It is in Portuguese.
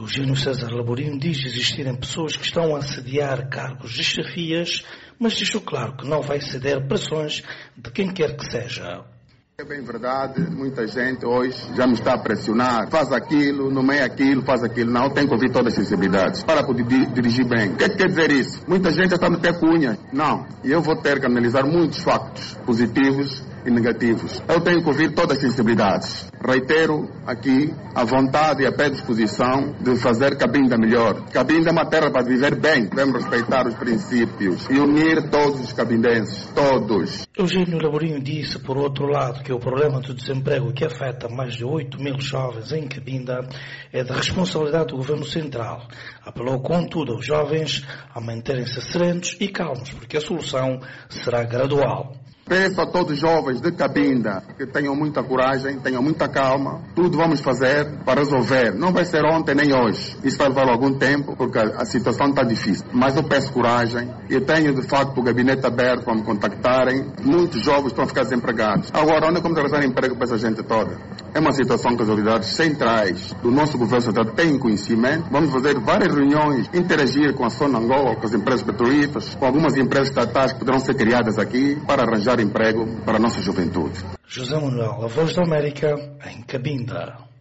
Eugênio César Laborinho diz existirem pessoas que estão a assediar cargos de chefias, mas deixou claro que não vai ceder pressões de quem quer que seja. É bem verdade, muita gente hoje já me está a pressionar. Faz aquilo, nomeia aquilo, faz aquilo. Não, tem que ouvir todas as sensibilidades para poder dirigir bem. O que é que quer dizer isso? Muita gente já está a meter cunha. Não, e eu vou ter que analisar muitos factos positivos e negativos. Eu tenho que ouvir todas as sensibilidades. Reitero aqui a vontade e a predisposição de fazer Cabinda melhor. Cabinda é uma terra para viver bem. Devemos respeitar os princípios e unir todos os cabindenses, todos. Eugênio Laborinho disse, por outro lado, que o problema do desemprego que afeta mais de 8.000 jovens em Cabinda é da responsabilidade do Governo Central. Apelou, contudo, aos jovens a manterem-se serenos e calmos, porque a solução será gradual. Peço a todos os jovens de Cabinda que tenham muita coragem, tenham muita calma. Tudo vamos fazer para resolver. Não vai ser ontem nem hoje. Isso vai levar algum tempo, porque a situação está difícil. Mas eu peço coragem. Eu tenho, de facto, o gabinete aberto para me contactarem. Muitos jovens estão a ficar desempregados. Agora, onde é que vamos arranjar emprego para essa gente toda? É uma situação que as autoridades centrais do nosso governo central têm conhecimento. Vamos fazer várias reuniões, interagir com a Sonangol, com as empresas petrolíferas, com algumas empresas estatais que poderão ser criadas aqui para arranjar emprego para a nossa juventude. José Manuel, a Voz da América, em Cabinda.